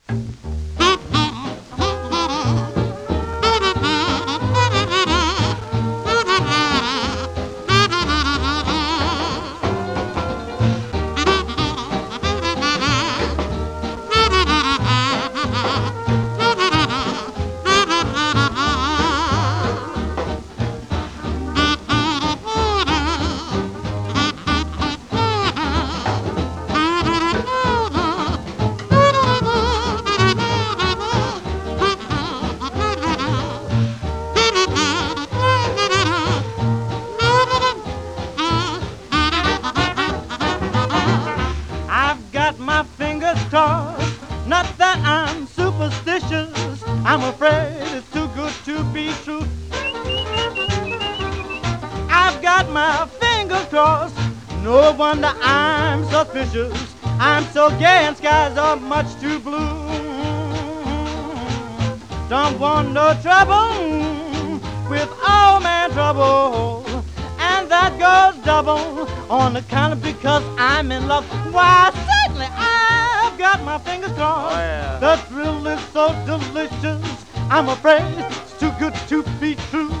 I've got my fingers crossed, not that I'm superstitious. I'm afraid it's too good to be true. I've got my fingers crossed, no wonder I'm suspicious. I'm so gay and skies are much too blue. Don't want no trouble with all man trouble. And that goes double on account of because I'm in love. Why, certainly I've got my fingers crossed. Oh, yeah. The thrill is so delicious. I'm afraid it's too good to be true.